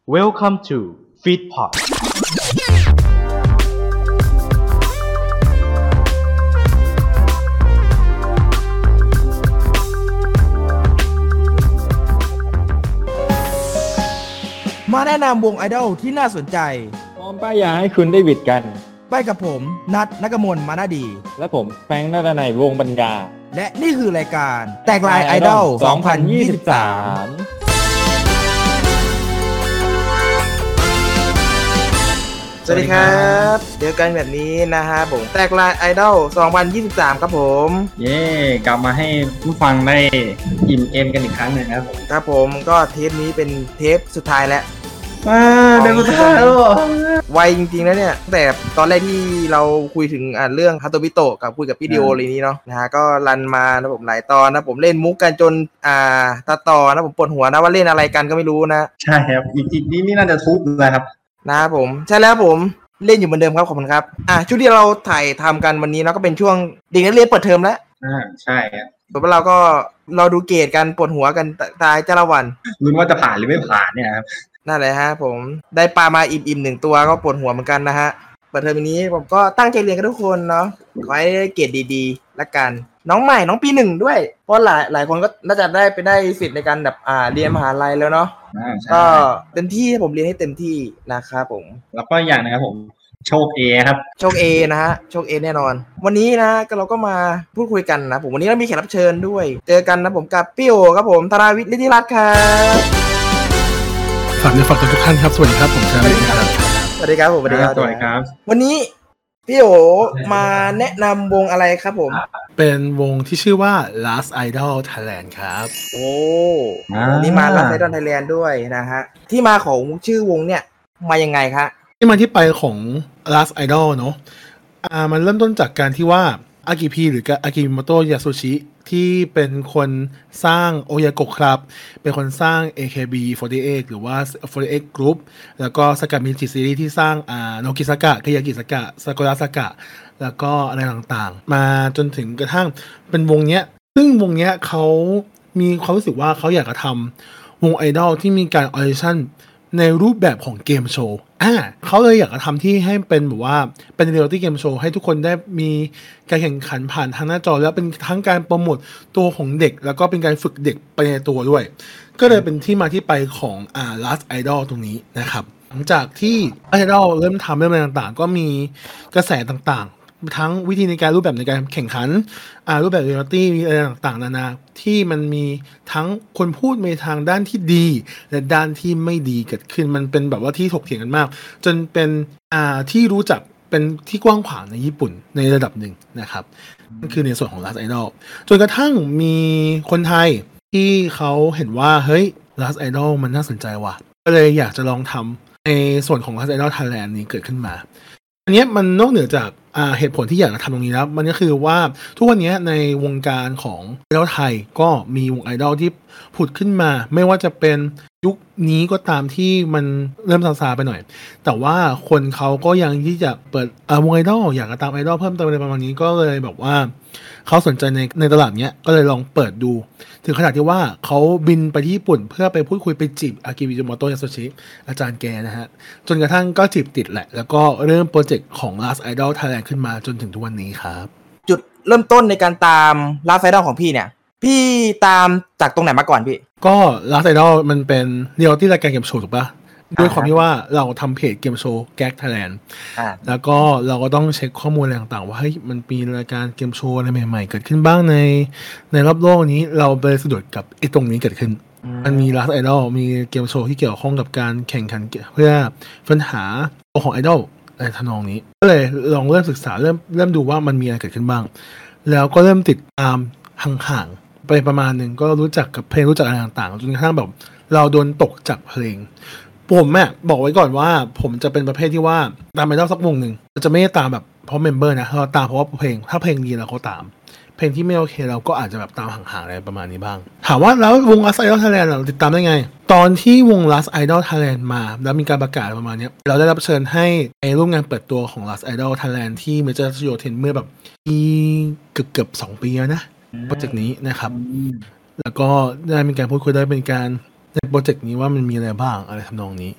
Welcome to Feedpot มาแนะนำวงไอดอลที่น่าสนใจพร้อมป้ายยาให้คุณได้วิดกันไปกับผมนัทนกมลมานาดีและผมแฟรงค์ณัฐนัยวงศ์ปัญญาและนี่คือรายการแตกลายไอดอล 2023 สวัสดีครับเจอกันแบบนี้นะฮะผมแตกลายไอดอล 2023 ครับผมเย่กลับมาให้ผู้ฟังได้อิ่มเอมกันอีกครั้งหนึ่งครับผมครับผมก็เทปนี้เป็นเทปสุดท้ายแล้วเดือนสุดท้ายแล้วไวจริงๆแล้วเนี่ยแต่ตอนแรกที่เราคุยถึงเรื่องฮาโตบิโตะกับคุยกับพี่ดิโออะไรนี้เนาะนะฮะก็รันมานะผมหลายตอนนะผมเล่นมุกกันจนตัดต่อนะผมปวดหัวนะว่าเล่นอะไรกันก็ไม่รู้นะใช่ครับอีกนี่น่าจะทุบเลยครับนะครับผมใช่แล้วผมเล่นอยู่เหมือนเดิมครับขอบคุณครับช่วงที่เราถ่ายทำกันวันนี้เนาะก็เป็นช่วงเด็กนักเรียนเปิดเทอมแล้วใช่ครับส่วนเราก็เราดูเกรดกันปวดหัวกันตายจ้าละวันลุ้นว่าจะผ่านหรือไม่ผ่านเนี่ยครับนั่นแหละฮะผมได้ปลามาอิ่ม1ตัวก็ปวดหัวเหมือนกันนะฮะเปิดเทอมนี้ผมก็ตั้งใจเรียนกันทุกคนเนาะขอให้ได้เกรดดีๆละกันน้องใหม่น้องปี1ด้วยเพราะหลายคนก็น่าจะได้สิทธิ์ในการแบบเรียนมหาลัยแล้วเนาะก็เต็มที่ผมเรียนให้เต็มที่นะครับผมแล้วก็อย่างนะครับผมโชค A ครับโชค A นะฮะโชค A แน่นอนวันนี้นะก็เราก็มาพูดคุยกันนะผมวันนี้เรามีแขกรับเชิญด้วยเจอกันนะผมกับพี่โอครับผมธราวิทย์ฤทธิรัตน์ครับฝากทุกท่านครับสวัสดีครับผมธราวิทย์ครับสวัสดีครับผมสวัสดีครับวันนี้พี่โอมาแนะนำวงอะไรครับผมเป็นวงที่ชื่อว่า Last Idol Thailand ครับโอ้นี่มา Last Idol Thailand ด้วยนะฮะที่มาของชื่อวงเนี่ยมายังไงครับที่มาที่ไปของ Last Idol เนอะมันเริ่มต้นจากการที่ว่าอากิพีหรืออากิมิโมโตะยาสุชิที่เป็นคนสร้างโอยาโกะครับเป็นคนสร้าง AKB48 หรือว่า48 Group แล้วก็สกามิจิซีรีส์ที่สร้างโนกิสากะ กายากิสากะ ซากุระสากะแล้วก็อะไรต่างๆมาจนถึงกระทั่งเป็นวงเนี้ยซึ่งวงเนี้ยเขามีความรู้สึกว่าเขาอยากจะทำวงไอดอลที่มีการออดิชั่นในรูปแบบของเกมโชว์เขาเลยอยากจะทำที่ให้เป็นแบบว่าเป็นเรียลลิตี้เกมโชว์ให้ทุกคนได้มีการแข่งขันผ่านทางหน้าจอแล้วเป็นทั้งการโปรโมทตัวของเด็กแล้วก็เป็นการฝึกเด็กไปในตัวด้วยก็เลยเป็นที่มาที่ไปของLast Idol ตรงนี้นะครับหลังจากที่ Idol เริ่มทำเรื่องอะไรต่างๆก็มีกระแสต่างๆทั้งวิธีในการรูปแบบในการแข่งขันรูปแบบเรียลลิตี้มีอะไรต่างๆนานาที่มันมีทั้งคนพูดในทางด้านที่ดีและด้านที่ไม่ดีเกิดขึ้นมันเป็นแบบว่าที่ถกเถียงกันมากจนเป็นที่รู้จักเป็นที่กว้างขวางในญี่ปุ่นในระดับหนึ่งนะครับนั่นคือในส่วนของ Last Idol จนกระทั่งมีคนไทยที่เขาเห็นว่าเฮ้ย Last Idol มันน่าสนใจว่ะก็เลยอยากจะลองทำในส่วนของ Last Idol Thailand นี้เกิดขึ้นมาอันนี้มันนอกเหนือจากเหตุผลที่อยากจะทำตรงนี้แล้วมันก็คือว่าทุกวันนี้ในวงการของไอดอลไทยก็มีวงไอดอลที่ผุดขึ้นมาไม่ว่าจะเป็นยุคนี้ก็ตามที่มันเริ่มซาๆไปหน่อยแต่ว่าคนเขาก็ยังที่จะเปิดวงไอดอลอยากจะตามไอดอลเพิ่มเติมอะไรประมาณนี้ก็เลยแบบว่าเขาสนใจในตลาดเนี้ยก็เลยลองเปิดดูถึงขนาดที่ว่าเขาบินไปที่ญี่ปุ่นเพื่อไปพูดคุยไปจีบอากิมิโมโตะยาสุชิอาจารย์แกนะฮะจนกระทั่งก็จีบติดแหละแล้วก็เริ่มโปรเจกต์ของ Last Idol Thailand ขึ้นมาจนถึงทุกวันนี้ครับจุดเริ่มต้นในการตาม Last Idol ของพี่เนี่ยพี่ตามจากตรงไหนมาก่อนพี่ก็ Last Idol มันเป็นเรียลลิตี้รายการเกมโชว์ถูกปะด้วยความที่ว่าเราทำเพจเกมโชว์แก๊กไทยแลนด์แล้วก็เราก็ต้องเช็คข้อมูลอะไรต่างๆว่าเฮ้ยมันมีรายการเกมโชว์อะไรใหม่ๆเกิดขึ้นบ้างในรอบโลกนี้เราไปสะดุดกับไอ้ตรงนี้เกิดขึ้นมันมี Last Idol มีเกมโชว์ที่เกี่ยวข้องกับการแข่งขันเพื่อค้นหาตัวของไอดอลอะไรทำนองนี้ก็เลยลองเริ่มศึกษาเริ่มดูว่ามันมีอะไรเกิดขึ้นบ้างแล้วก็เริ่มติดตามห่างๆไปประมาณนึงก็รู้จักกับเพลงรู้จักอะไรต่างๆจนกระทั่งแบบเราโดนตกจากเพลงผมบอกไว้ก่อนว่าผมจะเป็นประเภทที่ว่าตามไอดอลสักวงหนึ่งจะไม่ได้ตามแบบเพราะเมมเบอร์นะเราตามเพราะว่าเพลงถ้าเพลงดีเราก็ตามเพลงที่ไม่โอเคเราก็อาจจะแบบตามห่างๆอะไรประมาณนี้บ้างถามว่าแล้ววง Last Idol Thailand เราติดตามได้ไงตอนที่วง Last Idol Thailand มาแล้วมีการประกาศประมาณนี้เราได้รับเชิญให้ไปร่วมงานเปิดตัวของ Last Idol Thailand ที่เมเจอร์สตูดิโอ10เมื่อแบบเกือบ2 ปีแล้วนะโปรเจกต์นี้นะครับแล้วก็ได้มีการพูดคุยได้เป็นการในโปรเจกต์นี้ว่ามันมีอะไรบ้างอะไรทำนองนี้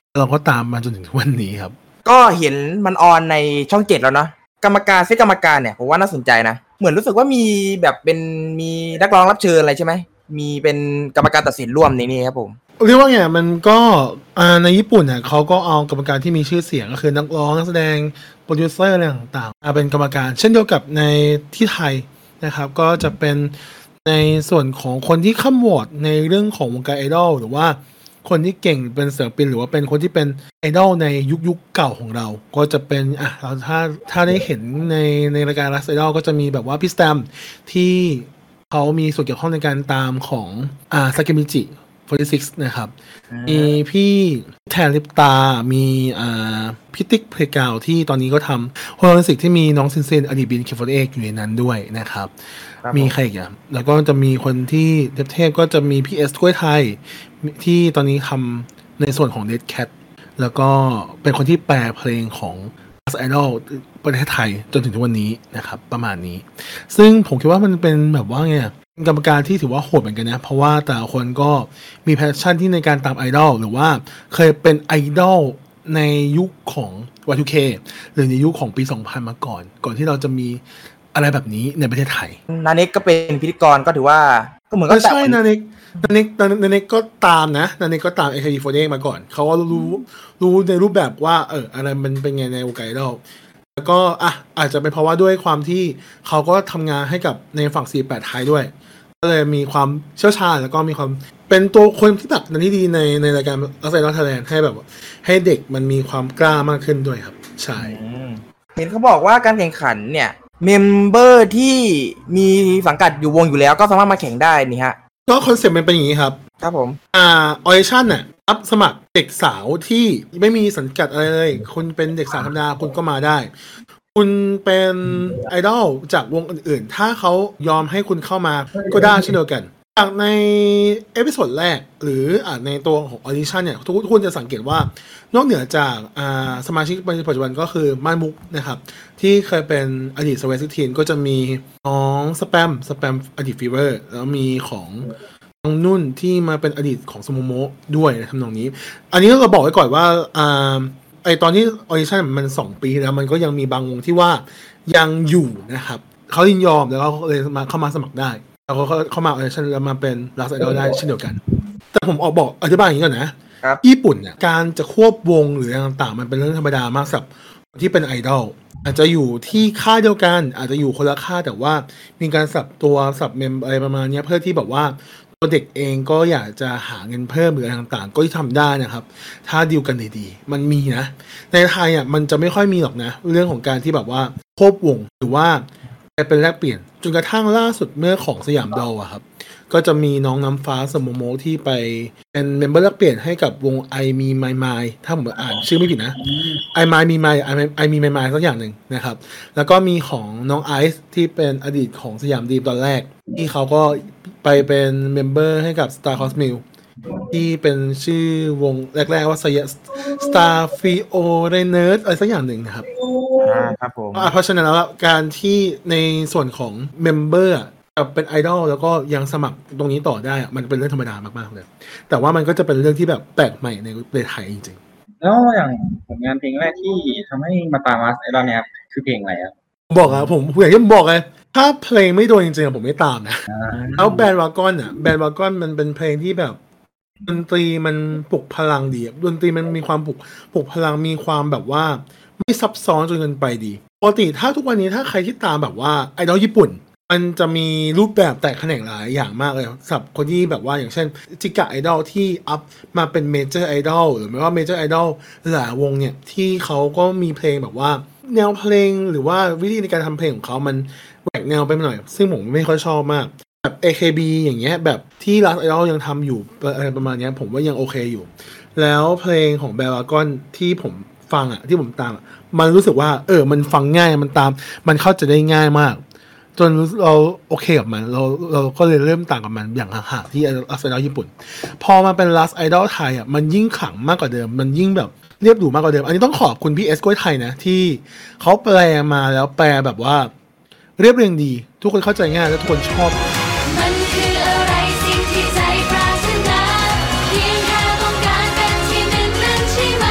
เราก็ตามมาจนถึงวันนี้ครับก็เห็นมันออนในช่อง7แล้วเนาะกรรมการเซตกรรมการเนี่ยผมว่าน่าสนใจนะเหมือนรู้สึกว่ามีแบบเป็นมีนักร้องรับเชิญอะไรใช่ไหมมีเป็นกรรมการตัดสินร่วมในนี้ครับผมเรียกว่าไงมันก็ในญี่ปุ่นเนี่ยเขาก็เอากรรมการที่มีชื่อเสียงก็คือนักร้องนักแสดงโปรดิวเซอร์อะไรต่างๆเป็นกรรมการเช่นเดียวกับในที่ไทยนะครับก็จะเป็นในส่วนของคนที่ข้ามวอร์ดในเรื่องของวงการไอดอลหรือว่าคนที่เก่งเป็นศิลปินหรือว่าเป็นคนที่เป็นไอดอลในยุคเก่าของเราก็จะเป็นเราถ้าได้เห็นในรายการรัสไอดอลก็จะมีแบบว่าพี่สแตมที่เขามีส่วนเกี่ยวข้องในการตามของซาเกมิจิ46นะครับมีพี่แทนลิปตามีพี่ติ๊กเพลกาวที่ตอนนี้ก็ทำโฮโลนิสิกที่มีน้องซินเซนอดีตบินK48อยู่ในนั้นด้วยนะครับมีใครอีกแล้วก็จะมีคนที่เทพก็จะมีพี่เอสถ้วยไทยที่ตอนนี้ทำในส่วนของ Dead Cat แล้วก็เป็นคนที่แปลเพลงของ Idol ประเทศไทยจนถึงทุกวันนี้นะครับประมาณนี้ซึ่งผมคิดว่ามันเป็นแบบว่าไงกรรมการที่ถือว่าโหดเหมือนกันนะเพราะว่าแต่ละคนก็มีแพชชั่นที่ในการตามไอดอลหรือว่าเคยเป็นไอดอลในยุคของ Y2K หรือในยุคของปี 2000 มาก่อนที่เราจะมีอะไรแบบนี้ในประเทศไทยนาเน็กก็เป็นพิธีกรก็ถือว่าก็เหมือนก็ใช่นาเน็กก็ตามนะนาเน็กก็ตาม AKB48 มาก่อนเขาก็รู้ในรูปแบบว่าอะไรมันเป็นไงในวงการไอดอลแล้วก็อาจจะเป็นเพราะว่าด้วยความที่เขาก็ทำงานให้กับในฝั่ง48ไทยด้วยก็เลยมีความเชี่ยวชาญแล้วก็มีความเป็นตัวคนที่แบบนั้นที่ดีในรายการรัสไอดอลไทยแลนด์ให้แบบให้เด็กมันมีความกล้ามากขึ้นด้วยครับใช่เห็นเขาบอกว่าการแข่งขันเนี่ยเมมเบอร์ที่มีสังกัดอยู่วงอยู่แล้วก็สามารถมาแข่งได้นี่ฮะก็คอนเซ็ปต์มันเป็นอย่างนี้ครับครับผมออดิชั่นน่ะรับสมัครเด็กสาวที่ไม่มีสังกัดอะไรเลยคุณเป็นเด็กสาวธรรมดาคุณก็มาได้คุณเป็นไอดอลจากวงอื่นๆถ้าเขายอมให้คุณเข้ามาก็ได้เช่นเดียวกันจากในเอพิโซดแรกหรือในตัวของออดิชั่นเนี่ยทุกคนจะสังเกตว่านอกเหนือจากสมาชิกปัจจุบันก็คือม่านมุกนะครับที่เคยเป็นอดีตสวีท16ก็จะมีน้องสแปมอดีตฟีเวอร์แล้วมีของน้องนุ่นที่มาเป็นอดีตของสโมโมด้วยทำนองนี้อันนี้เราบอกไว้ก่อนว่าตอนที่ออดิชั่นมัน2 ปีแล้วมันก็ยังมีบางวงที่ว่ายังอยู่นะครับเขายินยอมแล้วก็เลยเข้ามาสมัครได้แล้วก็เข้ามาออดิชั่นแล้วมาเป็นรัสไอดอลได้เช่นเดียวกันแต่ผมบอกอธิบายอย่างนี้ก่อนนะญี่ปุ่นเนี่ยการจะควบวงหรืออะไรต่างๆมันเป็นเรื่องธรรมดามากสำหรับที่เป็นไอดอลอาจจะอยู่ที่ค่ายเดียวกันอาจจะอยู่คนละค่ายแต่ว่ามีการสับเมมอะไรประมาณนี้เพื่อที่แบบว่าตัวเด็กเองก็อยากจะหาเงินเพิ่มหรืออะไรต่างๆก็ทำได้นะครับถ้าดีลกันดีๆมันมีนะในไทยมันจะไม่ค่อยมีหรอกนะเรื่องของการที่แบบว่าควบวงหรือว่าเป็นแลกเปลี่ยนจนกระทั่งล่าสุดเมื่อของสยามดอลครับก็จะมีน้องน้ำฟ้าสโมโมที่ไปเป็นเมมเบอร์แลกเปลี่ยนให้กับวงไอมีไมไมถ้าผมอ่านชื่อไม่ผิดนะไอมีไมสักอย่างหนึ่งนะครับแล้วก็มีของน้องไอซ์ที่เป็นอดีตของสยามดีมตอนแรกที่เขาก็ไปเป็นเมมเบอร์ให้กับ Star Cosmil ที่เป็นชื่อวงแรกๆว่า Star Fioreners อะไรสักอย่างหนึ่งนะครับครับผมเพราะฉะนั้นแล้วการที่ในส่วนของเมมเบอร์เป็นไอดอลแล้วก็ยังสมัครตรงนี้ต่อได้มันเป็นเรื่องธรรมดามากๆเลยแต่ว่ามันก็จะเป็นเรื่องที่แบบแปลกใหม่ในประเทศไทยจริงๆแล้วอย่างผลงานเพลงแรกที่ทำให้มาตามรัสไอดอลเนี่ยคือเพลงอะไรครับบอกครับผมอย่างที่ผมบอกเลยถ้าเพลงไม่โดนจริงๆผมไม่ตามนะแล้วแบนด์วากอนมันเป็นเพลงที่แบบดนตรีมันปลุกพลังดีดนตรีมันมีความปลุกพลังมีความแบบว่าไม่ซับซ้อนจนเกินไปดีปกติถ้าทุกวันนี้ถ้าใครที่ตามแบบว่าไอดอลญี่ปุ่นมันจะมีรูปแบบแตกแขนงหลายอย่างมากเลยสำหรับคนที่แบบว่าอย่างเช่นจิกะไอดอลที่อัพมาเป็นเมเจอร์ไอดอลหรือไม่ว่าเมเจอร์ไอดอลหลายวงเนี่ยที่เขาก็มีเพลงแบบว่าแนวเพลงหรือว่าวิธีในการทำเพลงของเขามันแหวกแนวไปหน่อยซึ่งผมไม่ค่อยชอบมากแบบ AKB อย่างเงี้ยแบบที่รัสไอดอลยังทำอยู่อะไรประมาณนี้ผมว่ายังโอเคอยู่แล้วเพลงของแบร์วากอนที่ผมฟังที่ผมตามมันรู้สึกว่ามันฟังง่ายมันตามมันเข้าใจได้ง่ายมากจนเราโอเคกับมันเราก็เลยเริ่มต่างกับมันอย่างห่างๆที่รัสไอดอลญี่ปุ่นพอมาเป็นรัสไอดอลไทยมันยิ่งขลังมากกว่าเดิมมันยิ่งแบบเรียบหรูมากกว่าเดิมอันนี้ต้องขอบคุณพี่เอสก้วยไทยนะที่เขาแปลมาแล้วแปลแบบว่าเรียบเรียงดีทุกคนเข้าใจง่ายและทุกคนชอบมันคืออะไรสิ่งที่ใจปรารถนาเพียงแค่ต้องการเป็นที่หนึ่งนั้นใช่ไหม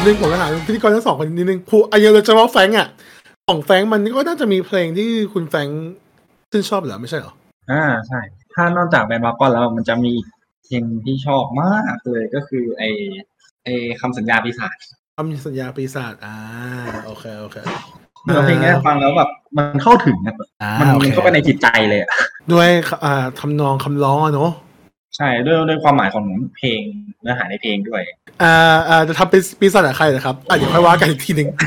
นึงผมจะถามพิธีกรทั้งสองคนนิดนึงผู้อายุเราจะว่าแฟงอ่ะของแฟงมันก็น่าจะมีเพลงที่คุณแฟงชื่นชอบเหรอไม่ใช่เหรอใช่ถ้านอกจากแบนด์บาร์กอนแล้วมันจะมีเพลงที่ชอบมากเลยก็คือไอคำสัญญาปีศาจคำสัญญาปีศาจโอเคเพลงนี้ฟังแล้วแบบมันเข้าถึงนะมันเข้าไปในจิตใจเลยด้วยทำนองคำร้องเนาะใช่ด้วยความหมายของเพลงเนื้อหาในเพลงด้วยจะทำเป็นปีศาจใครนะครับเดี๋ยวค่อยว่ากันอีกทีหนึ่ง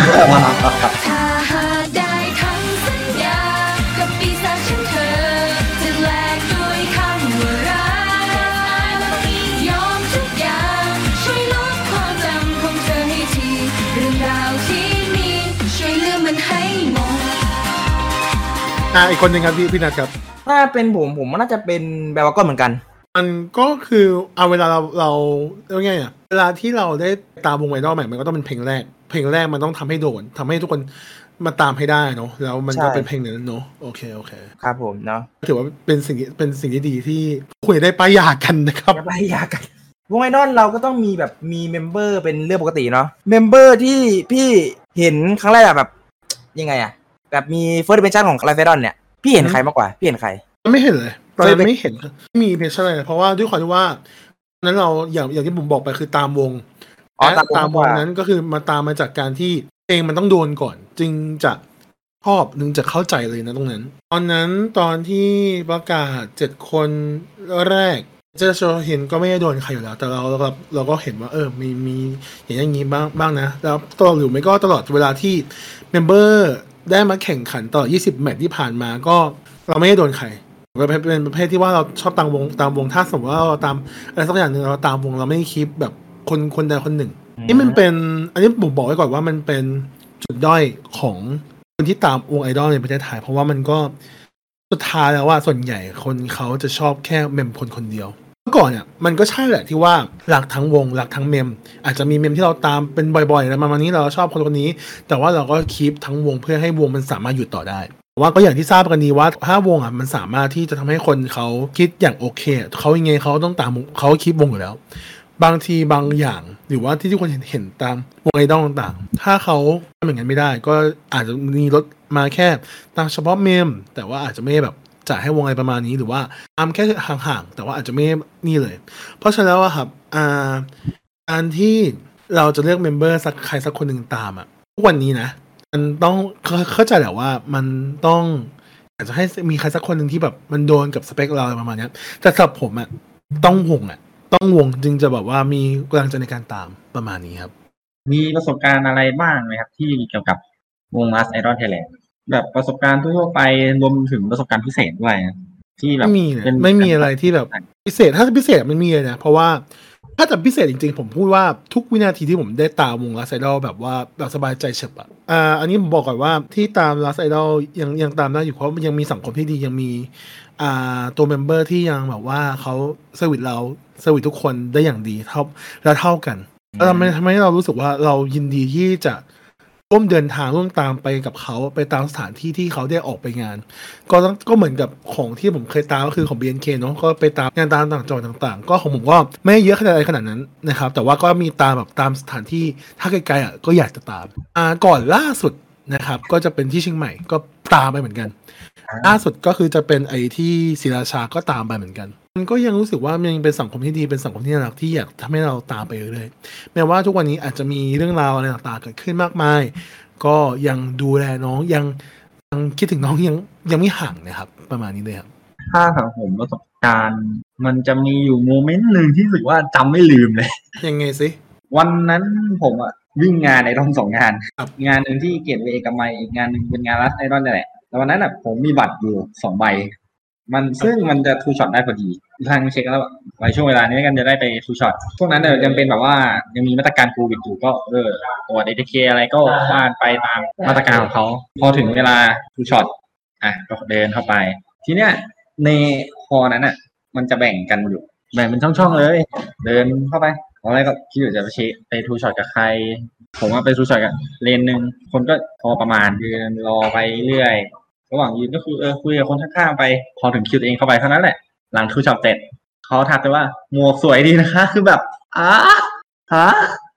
อีกคนหนึ่งครับพี่นัทครับถ้าเป็นผมน่าจะเป็นแบลก็เหมือนกันมันก็คือเอาเวลาเราไงอ่ะเวลาที่เราได้ตามวงไอดอลใหม่มันก็ต้องเป็นเพลงแรกมันต้องทำให้โดนทำให้ทุกคนมาตามให้ได้เนาะแล้วมันก็เป็นเพลงนั้นเนาะโอเคครับผมเนาะถือว่าเป็นสิ่งที่ดีที่คุยได้ป้ายยากันนะครับป้ายยากันวงไอดอลเราก็ต้องมีแบบมีเมมเบอร์เป็นเรื่องปกติเนาะเมมเบอร์ที่พี่เห็นครั้งแรกแบบยังไงอ่ะแบบมีเฟิร์สดิเมนชั่นของไลฟ์ไอดอลเนี่ยพี่เห็นใครมากกว่าพี่เห็นใครไม่เห็นเลยตอนไม่เห็นไม่มีเพลงอะไรเพราะว่าด้วยความที่ว่านั้นเราอย่างที่ผมบอกไปคือตามวงตามวงนั้นก็คือมาจากการที่เพลงมันต้องโดนก่อนจึงจะชอบนึงจะเข้าใจเลยนะตรงนั้นตอนที่ประกาศ7คนแรกจะเห็นก็ไม่ได้โดนใครอยู่แล้วแต่เราก็เห็นว่ามีอย่างนี้บ้างนะแล้วตลอดหรือไม่ก็ตลอดเวลาที่เมมเบอร์ได้มาแข่งขันตลอด20แมตช์ที่ผ่านมาก็เราไม่ได้โดนใครเป็นประเภทที่ว่าเราชอบตามวงถ้าสมมติว่าเราตามอะไรสักอย่างหนึ่งเราตามวงเราไม่ได้คิดแบบคนใดคนหนึ่งนี่มันเป็นอันนี้ผมบอกไว้ก่อนว่ามันเป็นจุดด้อยของคนที่ตามวงไอดอลในประเทศไทยเพราะว่ามันก็สุดท้ายแล้วว่าส่วนใหญ่คนเขาจะชอบแค่เมมคนเดียวเมื่อก่อนเนี่ยมันก็ใช่แหละที่ว่ารักทั้งวงรักทั้งเมมอาจจะมีเมมที่เราตามเป็นบ่อยๆแล้วมาวันนี้เราชอบคนนี้แต่ว่าเราก็คีปทั้งวงเพื่อให้วงมันสามารถอยู่ต่อได้ว่าก็อย่างที่ทราบกันดีว่าถ้าวงมันสามารถที่จะทำให้คนเขาคิดอย่างโอเคเขายังไงเขาต้องตามเขาคิดวงอยู่แล้วบางทีบางอย่างหรือว่าที่ทุกคนเห็นตามวงไอดอลต่างๆถ้าเขาทำอย่างนั้นไม่ได้ก็อาจจะมีลดมาแค่ตามเฉพาะเมมแต่ว่าอาจจะไม่แบบจ่ายให้วงอะไรประมาณนี้หรือว่าตามแค่ห่างๆแต่ว่าอาจจะไม่นี่เลยเพราะฉะนั้นว่าครับการที่เราจะเลือกเมมเบอร์สักใครสักคนหนึ่งตามทุกวันนี้นะมันต้องเข้าใจแหละว่ามันต้องอาจจะให้มีใครสักคนหนึ่งที่แบบมันโดนกับสเปคเราประมาณนี้แต่สำหรับผมต้องวงจึงจะแบบว่ามีกำลังใจในการตามประมาณนี้ครับมีประสบการณ์อะไรบ้างไหมครับที่เกี่ยวกับวง Last Idol Thailand แบบประสบการณ์ทั่วไปรวมถึงประสบการณ์พิเศษด้วยที่แบบไม่มีอะไรที่แบบพิเศษถ้าพิเศษมันมีเลยนะเพราะว่าถ้าจะพิเศษจริงๆผมพูดว่าทุกวินาทีที่ผมได้ตามวง Last Idol แบบว่าแบบสบายใจเฉบอันนี้ผมบอกก่อนว่าที่ตาม Last Idol ยังตามได้อยู่เพราะยังมีสังคมที่ดียังมีตัวเมมเบอร์ที่ยังแบบว่าเขาเซอร์วิสทุกคนได้อย่างดีเท่ากันแล้วทำให้เรารู้สึกว่าเรายินดีที่จะร่วมเดินทางร่วมตามไปกับเขาไปตามสถานที่ที่เขาได้ออกไปงานก็เหมือนกับของที่ผมเคยตามก็คือของ BNK เนาะก็ไปตามงานตามต่างจังหวัดต่างๆก็ของผมก็ไม่เยอะขนาดนั้นนะครับแต่ว่าก็มีตามแบบตามสถานที่ถ้าไกลๆก็อยากจะตามก่อนล่าสุดนะครับก็จะเป็นที่เชียงใหม่ก็ตามไปเหมือนกันล่าสุดก็คือจะเป็นไอ้ที่ศรีราชาก็ตามไปเหมือนกันมันก็ยังรู้สึกว่ามันยังเป็นสังคมที่ดีเป็นสังคมที่น่ารักที่อยากทำให้เราตามไปเรื่อยๆแม้ว่าทุกวันนี้อาจจะมีเรื่องราวอะไรต่างๆเกิดขึ้นมากมายก็ยังดูแลน้องยังคิดถึงน้องยังไม่ห่างนะครับประมาณนี้เลยครับถ้าของผมประสบการณ์มันจะมีอยู่โมเมนต์หนึ่งที่รู้สึกว่าจำไม่ลืมเลยยังไงสิวันนั้นผมวิ่งงานในรอบ2 งานงานหนึ่งที่เกตเวย์กับไมค์อีกงานหนึ่งเป็นงานรัสไอดอลนี่แหละแต่วันนั้นผมมีบัตรอยู่2 ใบซึ่งมันจะทูช็อตได้พอดีทางเช็คแล้วไว้ช่วงเวลานี้กันจะได้ไปทูช็อตพวกนั้นยังเป็นแบบว่ายังมีมาตรการโควิดอยู่ก็ตัวเดทเคอะไรก็ว่านไปตามมาตรการของเขาพอถึงเวลาทูช็อตก็เดินเข้าไปทีเนี้ยในฮอนั้นมันจะแบ่งกันอยู่แบ่งเป็นช่องๆเลยเดินเข้าไปอะไรก็คิดอยู่จะไปทูช็อตกับใครผมว่าไปทูช็อตกับเลนนึงคนก็พอประมาณยืนรอไปเรื่อยระหว่างยืนก็คือคุยกับคนข้างๆไปพอถึงคิวเองเข้าไปเท่านั้นแหละหลังทูช็อตเสร็จเขาทักไปว่าหมวกสวยดีนะคะคือแบบฮะ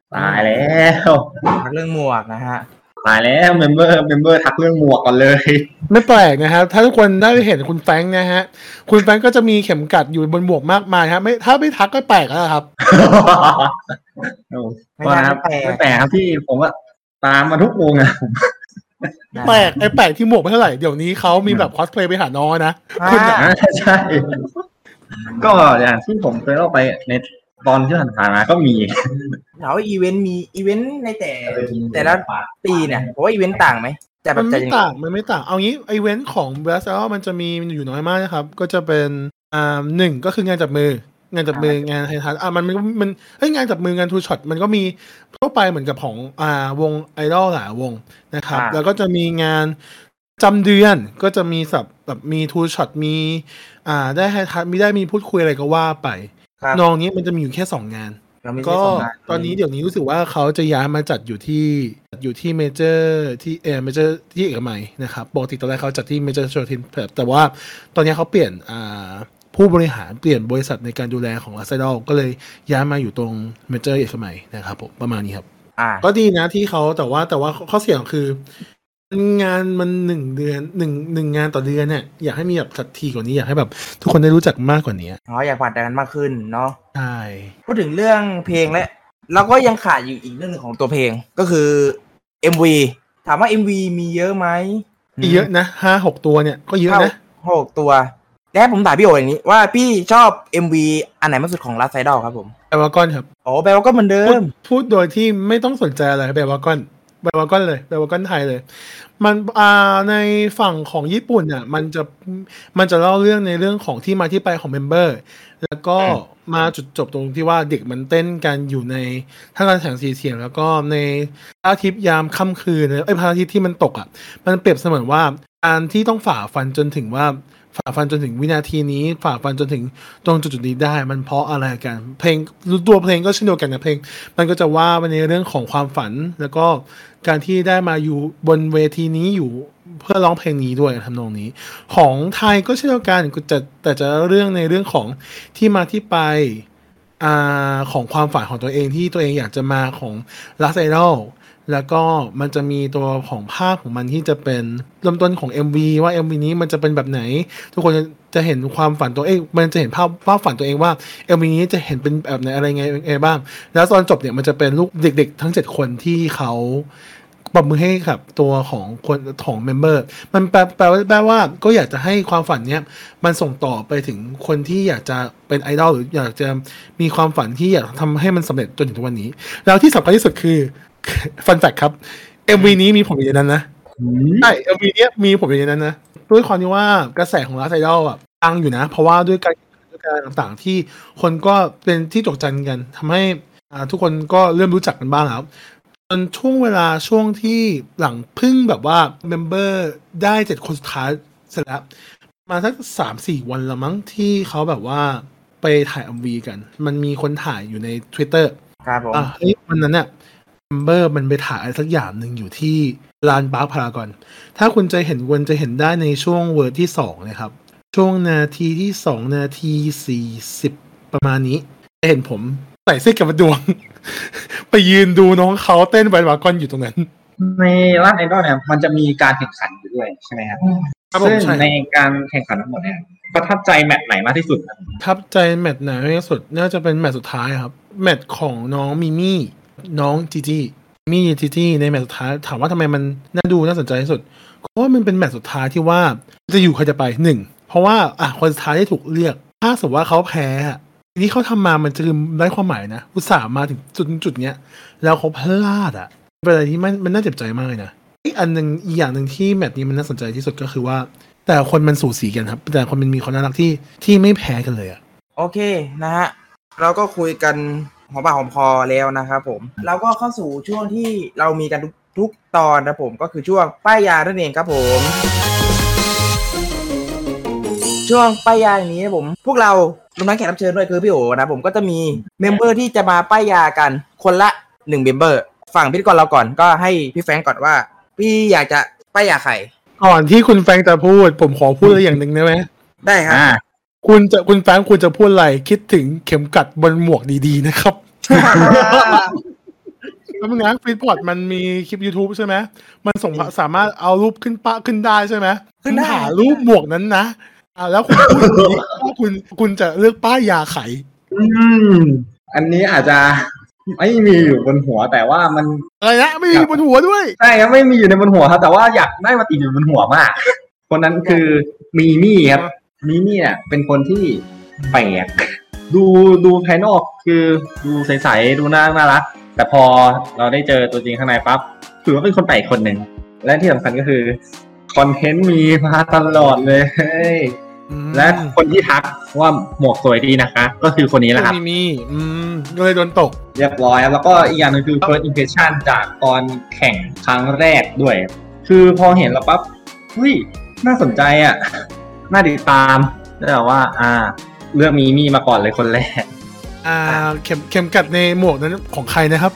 ตายแล้วเรื่องหมวกนะฮะตายแล้วเมมเบอร์ทักเรื่องหมวกก่อนเลยไม่แปลกนะครับถ้าทุกคนได้เห็นคุณแฟรงค์นะฮะคุณแฟรงค์ก็จะมีเข็มกัดอยู่บนหมวกมากมายครับไม่ถ้าไม่ทักก็แปลกแล้วครับไม่ก็ได้นะครับไม่แปลกไม่แปลกครับที่ผมว่าตามมาทุกวงอะแปลกไอ้แปลกที่หมวกไม่เท่าไหร่เดี๋ยวนี้เขามีแบบคอสเพลย์ไปหาน้องนะ คุณน่ะใช่ ก็อย่างที่ผมเคยเล่าไปในตอนที่ผ่านมาก็มีถามว่าอีเวนต์มีอีเวนต์ในแต่ละปีเนี่ยผมว่าอีเวนต์ต่างไหมจะแบมับนจะไม่ยังไงต่างมันไม่ต่างเอางี้ไอเวนต์ของ Blast Out มันจะมีอยู่น้อยมากนะครับก็จะเป็นหนึ่งก็คืองานจับมืองานจับมืองานไฮทัชมันงานจับมืองานทูช็อตมันก็มีทั่วไปเหมือนกับของวงไอดอลหลายวงนะครับแล้วก็จะมีงานจำเดือนก็จะมีแบบมีทูช็อตมีได้ไฮทัชมีพูดคุยอะไรก็ว่าไปน้องนี้มันจะมีอยู่แค่2 งานก็ตอนนี้เดี๋ยวนี้รู้สึกว่าเขาจะย้ายมาจัดอยู่ที่เมเจอร์เมเจอร์ที่เอกมัยนะครับปกติตอนแรกเขาจัดที่เมเจอร์โชทินแต่ว่าตอนนี้เขาเปลี่ยนผู้บริหารเปลี่ยนบริษัทในการดูแลของ Arsenal ก็เลยย้ายมาอยู่ตรงเมเจอร์เอกมัยนะครับผมประมาณนี้ครับก็ดีนะที่เขาแต่ว่าข้อเสียคืองานมัน1 เดือน1งานต่อเดือนเนี่ยอยากให้มีแบบจัดทีกว่านี้อยากให้แบบทุกคนได้รู้จักมากกว่านี้อยากผ่านกันมากขึ้นเนาะใช่พูดถึงเรื่องเพลงและเราก็ยังขาดอยู่อีกเรื่องนึงของตัวเพลงก็คือ MV ถามว่า MV มีเยอะไหมมีเยอะนะ 5-6 ตัวเนี่ยก็เยอะนะ 6 ตัวแล้วผมถามพี่โออย่างนี้ว่าพี่ชอบ MV อันไหนมากสุดของ Last Idol ครับผมแบลวากอนครับแบลวากอนเหมือนเดิมพูดโดยที่ไม่ต้องสนใจอะไรแบลวากอนเลยแบลวากอนไทยเลยมันในฝั่งของญี่ปุ่นเนี่ยมันจะเล่าเรื่องในเรื่องของที่มาที่ไปของเมมเบอร์แล้วก็มาจุดจบตรงที่ว่าเด็กมันเต้นกันอยู่ในท่าการแสงสีเสียงแล้วก็ในพระอาทิตย์ยามค่ำคืนพระอาทิตย์ที่มันตกมันเปรียบเสมือนว่าการที่ต้องฝ่าฟันจนถึงวินาทีนี้ฝ่าฟันจนถึงตรงจุดนี้ได้มันเพราะอะไรกันเพลงตัวเพลงก็เช่นเดียวกันนะเพลงมันก็จะว่าในเรื่องของความฝันแล้วก็การที่ได้มาอยู่บนเวทีนี้อยู่เพื่อร้องเพลงนี้ด้วยทำนองนี้ของไทยก็เช่นเดียวกันแต่จะเรื่องในเรื่องของที่มาที่ไปของความฝันของตัวเองที่ตัวเองอยากจะมาของ Last Idol แล้วก็มันจะมีตัวของภาพของมันที่จะเป็นเริ่มต้นของ MV ว่า MV นี้มันจะเป็นแบบไหนทุกคนจะเห็นความฝันตัวเองมันจะเห็นภาพฝันตัวเองว่า MV นี้จะเห็นเป็นแบบไหนอะไรไงบ้างแล้วตอนจบเนี่ยมันจะเป็นลูกเด็กๆทั้ง7 คนที่เขาปรบมือให้กับตัวของคนของเมมเบอร์มันแปลว่าก็อยากจะให้ความฝันเนี้ยมันส่งต่อไปถึงคนที่อยากจะเป็นไอดอลหรืออยากจะมีความฝันที่อยากทำให้มันสำเร็จจนถึงทุกวันนี้แล้วที่สำคัญที่สุดคือฟันแฟกครับ MV นี้มีผมอยู่ในนั้นนะใช่ MV นี้มีผมอยู่ในนั้นนะด้วยความที่ว่ากระแสของ Last Idol ดังอยู่นะเพราะว่าด้วยการต่างๆที่คนก็เป็นที่จดจำกันทำให้ทุกคนก็เริ่มรู้จักกันบ้างแล้วจนช่วงที่หลังพึ่งแบบว่าเมมเบอร์ได้7 คนสุดท้ายเสร็จแล้วมาสัก 3-4 วันละมั้งที่เขาแบบว่าไปถ่าย MV กันมันมีคนถ่ายอยู่ใน Twitter ครับผมวันนั้นเนี่ยเมมเบอร์มันไปถ่ายอะไรสักอย่างหนึ่งอยู่ที่ลานบาร์คพารากอนถ้าคุณจะเห็นได้ในช่วงเวอร์ที่2นะครับช่วงนาทีที่2 นาที 40ประมาณนี้จะเห็นผมใส่เสื้อกับดวง ไปยืนดูน้องเขาเต้นบาร์คพารากอนอยู่ตรงนั้นในร้านไอดอลเนี่ยมันจะมีการแข่งขันอยู่ด้วยใช่ไหมครับซึ่งในการแข่งขันทั้งหมดเนี่ยประทับใจแมตช์ไหนมากที่สุดครับประทับใจแมตช์ไหนมากที่สุดน่าจะเป็นแมตช์สุดท้ายครับแมตช์ของน้องมิมี่น้องจีจี้ในแมตช์สุดท้ายถามว่าทำไมมันน่าดูน่าสนใจที่สุดเพราะว่ามันเป็นแมตช์สุดท้ายที่ว่าจะอยู่ใครจะไป1เพราะว่าคนสุดท้ายที่ถูกเรียกถ้าสมมติว่าเขาแพ้ที่เขาทำมามันจะได้ความหมายนะอุตส่าห์มาถึงจุดเนี้ยแล้วเขาพลาดเป็นอะไรที่มันน่าเจ็บใจมากเลยนะอีกอย่างหนึ่งที่แมตช์นี้มันน่าสนใจที่สุดก็คือว่าแต่คนมันสูสีกันครับแต่คนมันมีความน่ารักที่ไม่แพ้กันเลยโอเคนะฮะเราก็คุยกันหอมปากหอมคอแล้วนะครับผมเราก็เข้าสู่ช่วงที่เรามีกันทุกตอนนะผมก็คือช่วงป้ายยานั่นเองครับผมช่วงป้ายยาอย่างนี้นะผมพวกเรารวมทั้งแขกรับเชิญด้วยคือพี่โอนะผมก็จะมีเมมเบอร์ที่จะมาป้ายยากันคนละ1เมมเบอร์ฝั่งพิธีกรเราก่อนก็ให้พี่แฟรงก์ก่อนว่าพี่อยากจะป้ายยาใครก่อนที่คุณแฟรงก์จะพูดผมขอพูดอะไรอย่างหนึ่งได้ไหมได้ครับคุณแฟรงก์คุณจะพูดอะไรคิดถึงเข็มกัดบนหมวกดีๆนะครับแล้วมึงนะฟีดพอร์ตมันมีคลิป YouTube ใช่ไหมมันสามารถเอารูปขึ้นได้ใช่ไหมขึ้นได้หารูปหมวกนั้นนะแล้วคุณพูดอย่างนี้ว่าคุณจะเลือกป้ายยาไขอันนี้อาจจะไม่มีอยู่บนหัวแต่ว่ามันอะไรนะไม่มีบนหัวด้วยใช่ครับไม่มีอยู่ในบนหัวครับแต่ว่าอยากได้มาติดอยู่บนหัวมาก คนนั้นคือมีมี่ครับมีมี่เนี่ยเป็นคนที่แปลกดูภายนอกคือดูใสๆดูน่ารักแต่พอเราได้เจอตัวจริงข้างในปั๊บถือว่าเป็นคนแปลกคนหนึ่งและที่สำคัญก็คือคอนเทนต์มีมาตลอดเลยและคนที่ทักว่าหมวกสวยดีนะคะก็คือคนนี้แหละครับมีก็เลยโดนตกเรียบร้อยแล้วก็อีกอย่างหนึ่งคือ first impression จากตอนแข่งครั้งแรกด้วยคือพอเห็นแล้วปั๊บเฮ้ยน่าสนใจอ่ะน่าติดตามแต่ว่าเลือกมีมาก่อนเลยคนแรกเข็มกัดในหมวกนั้นของใครนะครับ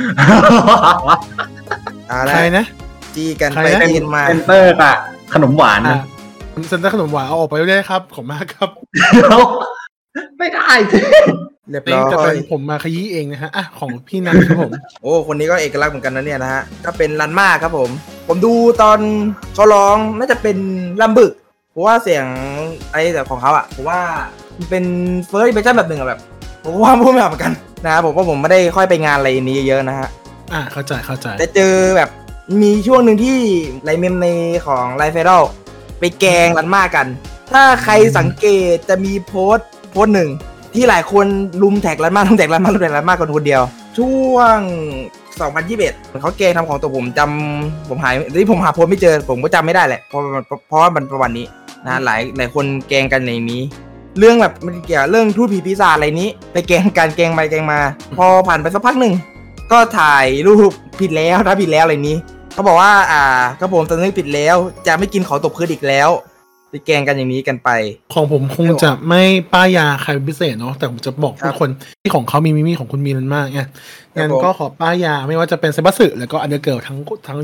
ใครนะจี้กันไปจี้กันมาเซนเตอร์กับขนมหวานนะเซนเตอร์ขนมหวานเอาออกไปได้ครับขอบมากครับไม่ได้สิเรียบร้อยจะเป็นผมมาขยี้เองนะฮะของพี่นัทครับผมโอ้คนนี้ก็เอกลักษณ์เหมือนกันนะเนี่ยนะฮะก็เป็นรันมาครับผมดูตอนเขาร้องน่าจะเป็นลำบึกเพราะว่าเสียงอะไรแต่ของเขาผมว่าเป็นเฟิร์สเวอร์ชันแบบหนึ่งแบบผมว่าพูดไม่ออกเหมือนกันนะครับผมว่าผมไม่ได้ค่อยไปงานอะไรนี้เยอะนะฮะเข้าใจแต่เจอแบบมีช่วงหนึ่งที่ไลเมมในของไลฟ์เฟดอลไปแกงรันมากันถ้าใครสังเกตจะมีโพสต์หนึ่งที่หลายคนลุมแท็กรันมาคนเดียวช่วง2021เขาแกงทำของตัวผมหายที่ผมหาโพสต์ไม่เจอผมก็จำไม่ได้แหละเพราะว่ามันประวัตินี้นะหลายคนแกงกันในนี้เรื่องแบบมันเกี่ยวเรื่องทูตผีปีศาจอะไรนี้ไปแกงกันแกงไปแกงมาพอผ่านไปสักพักหนึ่งก็ถ่ายรูปผิดแล้วอะไรนี้เขาบอกว่าก็ผมจะนึกผิดแล้วจะไม่กินของตบพื้นอีกแล้วไปแกงกันอย่างนี้กันไปของผมคงจะไม่ป้ายยาใครพิเศษเนาะแต่ผมจะบอกทุกคนที่ของเขามีของคุณมีนั้นมากไงงั้นก็ขอป้ายยาไม่ว่าจะเป็นเซบัสสึแล้วก็อันเดอร์เกิร์ลทั้ง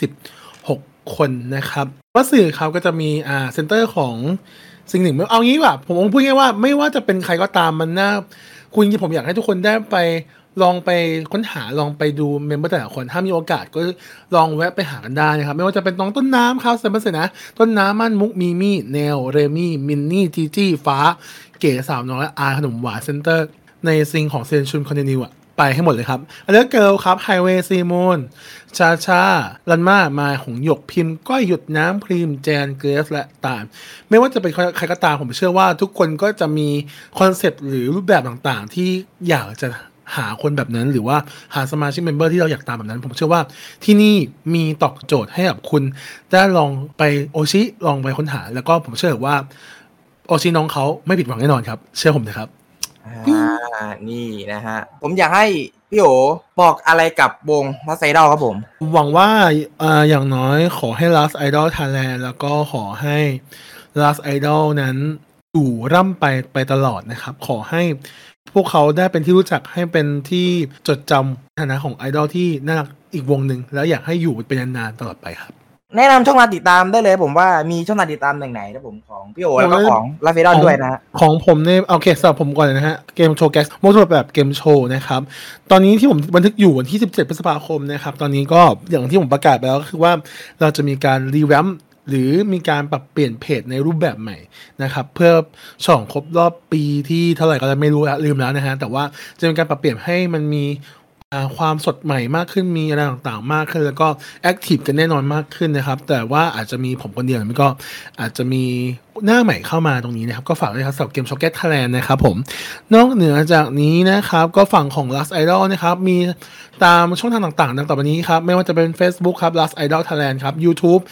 26คนนะครับบัสสึเขาก็จะมีเซ็นเตอร์ของสิ่งหนึ่งเอางี้ว่ะผมพูดง่ายว่าไม่ว่าจะเป็นใครก็ตามมันน่าผมอยากให้ทุกคนได้ไปลองไปค้นหาลองไปดูเมมเบอร์แต่ละคนถ้ามีโอกาสก็ลองแวะไปหากันได้นะครับไม่ว่าจะเป็นน้องต้นน้ำครับเซมเปอร์เซนะต้นน้ำมันมุกมีมี่เนลเรมี่มินนี่จีจี้ฟ้าเก๋สาวน้อยขนมหวานเซ็นเตอร์ในซิงของเซนชุนคอนติเนียไปให้หมดเลยครับอันเดอร์เกิร์ลครับไฮเวย์ซีมูนชาลันมาหงหยกพิมพ์ก้อยหยุดน้ำพรีมแจนเกรสและตามไม่ว่าจะเป็นใครก็ตามผมเชื่อว่าทุกคนก็จะมีคอนเซปต์หรือรูปแบบต่างๆที่อยากจะหาคนแบบนั้นหรือว่าหาสมาชิกเมมเบอร์ที่เราอยากตามแบบนั้นผมเชื่อว่าที่นี่มีตอบโจทย์ให้กับคุณได้ลองไปโอชิลองไปค้นหาแล้วก็ผมเชื่อว่าโอชิน้องเขาไม่ผิดหวังแน่นอนครับเชื่อผมนะครับนี่นะฮะผมอยากให้พี่โอบอกอะไรกับวง Last Idol ครับผมหวังว่าอย่างน้อยขอให้ Last Idol Thailand แล้วก็ขอให้ Last Idol นั้นอยู่ร่ำไปตลอดนะครับขอให้พวกเขาได้เป็นที่รู้จักให้เป็นที่จดจำฐานะของไอดอลที่น่ารักอีกวงหนึ่งแล้วอยากให้อยู่เป็นนานๆตลอดไปครับแนะนำช่องทางติดตามได้เลยผมว่ามีช่องทางติดตามไหนนะผมของพี่โอแล้วก็ของลาเฟดอนด้วยนะของผมเนี่ยโอเคสำหรับผมก่อนเลยนะฮะเกมโชว์แก๊สโมโตแบบเกมโชว์นะครับตอนนี้ที่ผมบันทึกอยู่วันที่17พฤษภาคมนะครับตอนนี้ก็อย่างที่ผมประกาศไปแล้วก็คือว่าเราจะมีการรีแวมป์หรือมีการปรับเปลี่ยนเพจในรูปแบบใหม่นะครับเพื่อฉลองครบรอบปีที่เท่าไหร่ก็ไม่รู้ลืมแล้วนะฮะแต่ว่าจะเป็นการปรับเปลี่ยนให้มันมีความสดใหม่มากขึ้นมีอะไรต่างๆมากขึ้นแล้วก็แอคทีฟกันแน่นอนมากขึ้นนะครับแต่ว่าอาจจะมีผมคนเดียวมันก็อาจจะมีหน้าใหม่เข้ามาตรงนี้นะครับก็ฝากด้วยครับสำหรับเกมช็อกเก็ตไทยแลนด์นะครับผมนอกเหนือจากนี้นะครับก็ฝั่งของ Last Idol นะครับมีตามช่องทางต่างๆดังต่อไปนี้ครับไม่ว่าจะเป็น Facebook ครับ Last Idol Thailand ครับ YouTube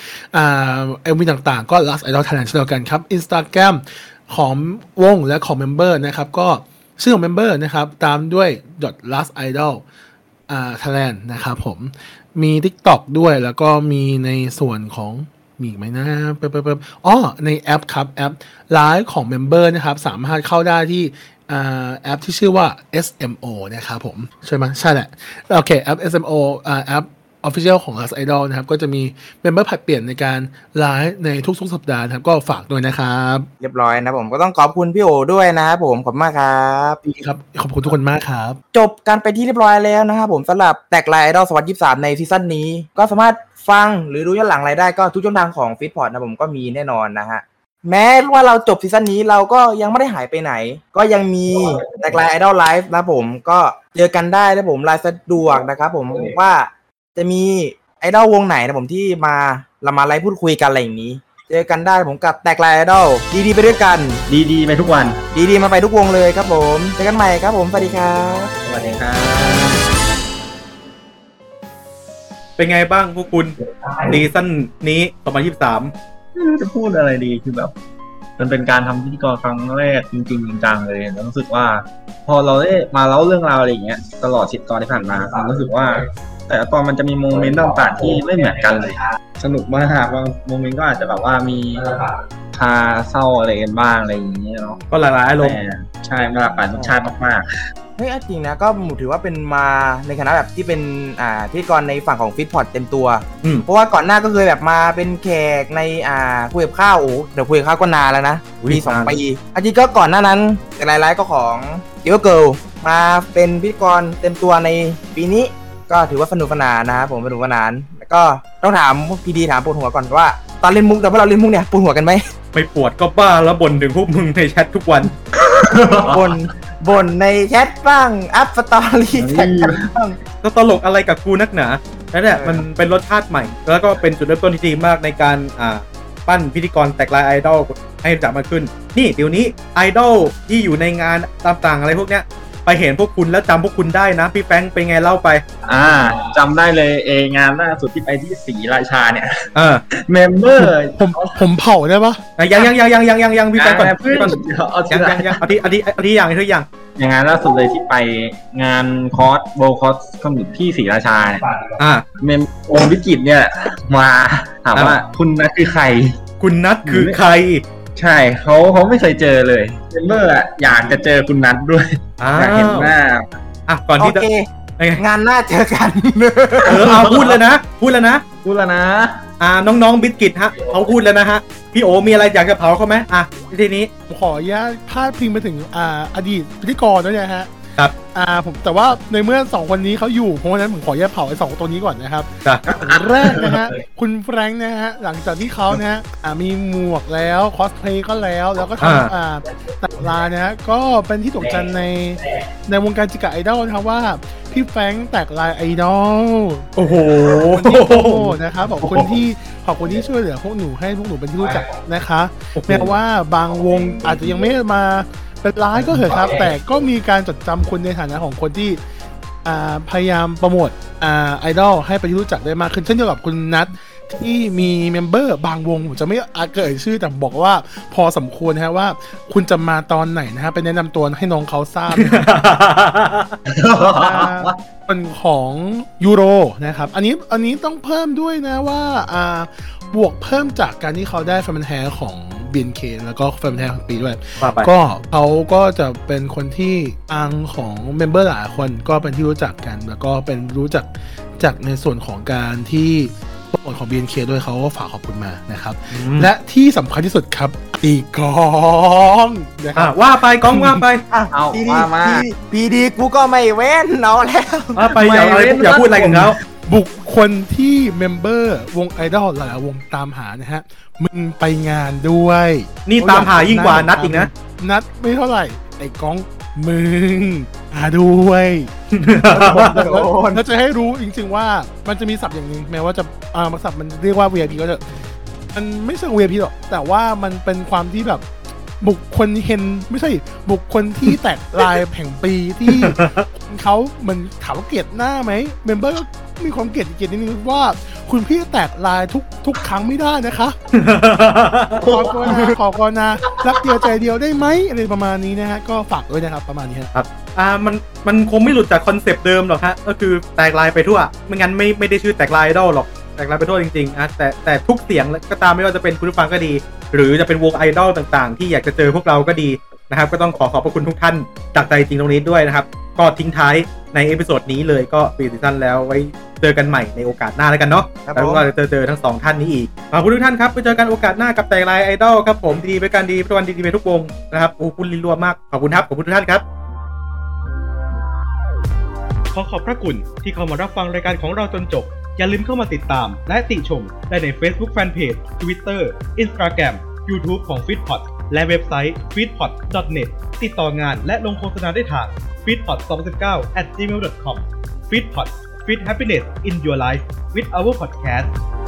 MV ต่างๆก็ Last Idol Thailand เช่นเดียวกันครับ Instagram ของวงและของ Member นะครับก็ชื่อของ Member นะครับตามด้วย .last idol Thailand นะครับผมมี TikTok ด้วยแล้วก็มีในส่วนของมีอีกไหมนะในแอปครับแอปไลฟ์ของ Member นะครับสามารถเข้าได้ที่แอปที่ชื่อว่า SMO นะครับผมใช่ไหมใช่แหละโอเคแอป SMOแอป Official ของ Last Idol นะครับก็จะมีเมมเบอร์ผลัดเปลี่ยนในการไลฟ์ในทุกๆสัปดาห์นะครับก็ฝากด้วยนะครับเรียบร้อยนะผมก็ต้องขอบคุณพี่โอด้วยนะครับผมขอบคุณมากครับครับขอบคุณทุกคนมากครับจบกันไปที่เรียบร้อยแล้วนะครับผมสำหรับแตกลาย Idol 2023ในซีซั่นนี้ก็สามารถฟังหรือดูย้อนหลังรายได้ก็ทุกช่องทางของ Feedpot นะผมก็มีแน่นอนนะฮะแม้ว่าเราจบซีซั่นนี้เราก็ยังไม่ได้หายไปไหนก็ยังมีแตกลาย Idol Live นะผมก็เจอกันได้นะผมไลฟ์สะดวกนะครับผมว่าจะมีไอดอลวงไหนนะผมที่เรามาไลฟ์พูดคุยกันอะไรอย่างนี้เจอกันได้ผมกับแตกลายไอดอลดีๆไปด้วยกันดีๆไปทุกวันดีๆมาไปทุกวงเลยครับผมเจอกันใหม่ครับผมสวัสดีครับสวัสดีครับเป็นไงบ้างพวกคุณซีซั่นนี้2023 ไม่รู้จะพูดอะไรดีคือแบบมันเป็นการทำพิธีกรครั้งแรกจริงๆจังๆเลยแล้วรู้สึกว่าพอเราได้มาเล่าเรื่องราวอะไรอย่างเงี้ยตลอด10 ตอนที่ผ่านมารู้สึกว่าแต่ละตอนมันจะมีโมเมนต์ต่างๆที่ไม่เหมือนกันเลยสนุกมากบางโมเมนต์ก็อาจจะแบบว่ามีพาเศร้าอะไรกันบ้างอะไรอย่างเงี้ยเนาะก็หลายๆอารมณ์ใช่หลากหลายรสชาติมากๆเฮ้ยจริงนะก็ถือว่าเป็นมาในคณะแบบที่เป็นพิธีกรในฝั่งของ Feedpot เต็มตัวเพราะว่าก่อนหน้าก็เคยแบบมาเป็นแขกในคุยกับข้าวเดี๋ยวคุยกับข้าวก็นานแล้วนะปี2 ปีจริงก็ก่อนหน้านั้นแต่หลายๆก็ของEver Girl มาเป็นพิธีกรเต็มตัวในปีนี้ก็ถือว่าสนุกสนานนะครับผมสนุกสนานแล้วก็ต้องถามพีดีถามปวดหัวก่อนว่าตอนเล่นมุกแต่พวกเราเล่นมุกเนี่ยปวดหัวกันไหมไม่ปวดก็บ้าแล้วบ่นถึงพวกมึงในแชททุกวันบ่นในแชทบ้างอัพสตอรี่แท็กกันบ้างตลกอะไรกับกูนักหนานั่นแหละมันเป็นรสชาติใหม่แล้วก็เป็นจุดเริ่มต้นที่ดีมากในการปั้นพิธีกรแตกลายไอดอลให้จับมาขึ้นนี่เดี๋ยวนี้ไอดอลที่อยู่ในงานต่างๆอะไรพวกเนี้ยไปเห็นพวกคุณแล้วจำพวกคุณได้นะพี่แฟงเป็นไงเล่าไปจำได้เลยงานล่าสุดที่ไปที่ศรีราชาเนี่ยเมมเบอร์ผมเผาได้ปะยังพี่แฟงก่อนเอาที่อย่างงานล่าสุดเลยที่ไปงานคอร์สโบคอร์สคอมมิชที่ศรีราชาเนี่ยเมมองค์วิจิตเนี่ยมาถามว่าคุณนัทคือใครคุณนัทคือใครใช่เขาไม่เคยเจอเลยเมมเบอร์อยากจะเจอคุณนัทด้วยอยากเห็นหน้าก่อนที่จะงานหน้าเจอกันพูดแล้วนะน้องๆบิสกิตฮะเขาพูดแล้วนะฮะพี่โอมีอะไรอยากจะเผาเขาไหมทีนี้ขออนุญาตพาดพิงไปถึงอดีตพิธีกรด้วยนะฮะครับผมแต่ว่าในเมื่อ2คนนี้เขาอยู่เพราะฉะนั้นผมขอแยกเผาไอ้2ตัวนี้ก่อนนะครับแรกนะฮะคุณแฟรงค์นะฮะหลังจากที่เขานะฮะมีหมวกแล้วคอสเพลย์ก็แล้วก็ทำตัดลายนะฮะก็เป็นที่โด่งดังในวงการจิกะไอดอลนะครับว่าพี่แฟรงค์แตกลายไอดอลโอ้โหนะครับขอบคุณที่ช่วยเหลือพวกหนูให้พวกหนูเป็นที่รู้จักนะคะแม้ว่าบางวงอาจจะยังไม่มาเป็นร้ายก็เถอะครับแต่ก็มีการจดจำคุณในฐานะของคนที่พยายามโปรโมทไอดอลให้ไปรู้จักได้มากขึ้นเช่นเดียวกับคุณนัทที่มีเมมเบอร์บางวงผมจะไม่เกิดชื่อแต่บอกว่าพอสมควรนะฮะว่าคุณจะมาตอนไหนนะฮะไปแนะนำตัวให้น้องเขาทราบเป็นของยูโรนะครับอันนี้ต้องเพิ่มด้วยนะว่าบวกเพิ่มจากการที่เขาได้แฟนแท้ของBNK แล้วก็แฟนแท้ของปีด้วยก็เขาก็จะเป็นคนที่ของเมมเบอร์หลายคนก็เป็นที่รู้จักกันแล้วก็เป็นรู้จักจากในส่วนของการที่โปรโมทของ BNK ด้วยเขาก็ฝากขอบคุณมานะครับและที่สำคัญที่สุดครับตีกองนะครับว่าไปกองว่าไปเอามาพีดีกูก็ไม่เว้นเอาแล้วว่าไปอย่าพูดอะไรกันแล้วบุคคลที่เมมเบอร์วงไอดอลหลายวงตามหานะฮะมึงไปงานด้วยนี่ตามหายิ่งกว่านัดอีกนะนัดไม่เท่าไหร่ไอ้กองมึงด้วยแล้วจะให้รู้จริงๆว่ามันจะมีศัพท์อย่างนึงแม้ว่าจะศัพท์มันเรียกว่า VIP ก็จะมันไม่ใช่ VIP หรอกแต่ว่ามันเป็นความที่แบบบุคคลเห็นไม่ใช่บุคคลที่แตกลายแห่งปีที่เขาเหมือนถามว่าเกลียดหน้าไหมเมมเบอร์ก็มีความเกลียดนิดนึงว่าคุณพี่แตกลายทุกครั้งไม่ได้นะคะขอก่อนนะรักเดียวใจเดียวได้ไหมอะไรประมาณนี้นะฮะก็ฝากด้วยนะครับประมาณนี้ครับมันคงไม่หลุดจากคอนเซปต์เดิมหรอกฮะก็คือแตกลายไปทั่วไม่งั้นไม่ได้ชื่อแตกลายไอดอลหรอกแตกลายไปทั่วจริงๆแต่ทุกเสียงก็ตามไม่ว่าจะเป็นคุณผู้ฟังก็ดีหรือจะเป็นวงไอดอลต่างๆที่อยากจะเจอพวกเราก็ดีนะครับก็ต้องขอบพระคุณทุกท่านจากใจจริงตรงนี้ด้วยนะครับก็ทิ้งท้ายในเอพิโซดนี้เลยก็ปิดซีซั่นแล้วไว้เจอกันใหม่ในโอกาสหน้าแล้วกันเนาะครับแล้วผมก็เจอทั้ง2ท่านนี้อีกขอบคุณทุกท่านครับไปเจอกันโอกาสหน้ากับแต่ไลน์ไอดอลครับผมดีไปกันดีทุกวันดีไปทุกวงนะครับโอ้คุณลินรัวมากขอบคุณครับขอบคุณทุกท่านครับขอขอบพระคุณที่เข้ามารับฟังรายการของเราจนจบอย่าลืมเข้ามาติดตามและติชมได้ใน Facebook Fanpage Twitter Instagram YouTube ของ Feedpot และเว็บไซต์ feedpot.net ติดต่องานและลงโฆษณาได้ทาง feedpot2019@gmail.com Feedpot Feed Happiness in Your Life with our podcast